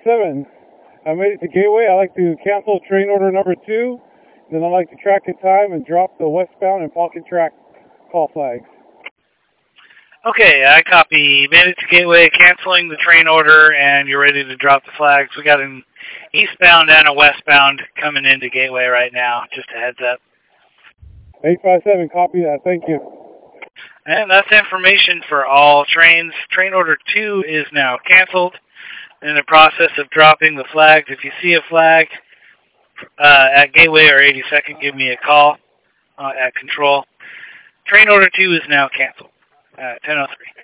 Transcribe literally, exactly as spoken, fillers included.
seven. I made it to Gateway. I'd like to cancel train order number two. Then I'd like to track in time and drop the westbound and pocket track call flags. Okay, I copy. Made it to Gateway, canceling the train order, and you're ready to drop the flags. We got an eastbound and a westbound coming into Gateway right now. Just a heads up. eight five seven, copy that. Thank you. And that's information for all trains. Train order two is now canceled. In the process of dropping the flags. If you see a flag uh, at Gateway or eighty-second, give me a call uh, at control. Train order two is now canceled. Uh, ten oh three.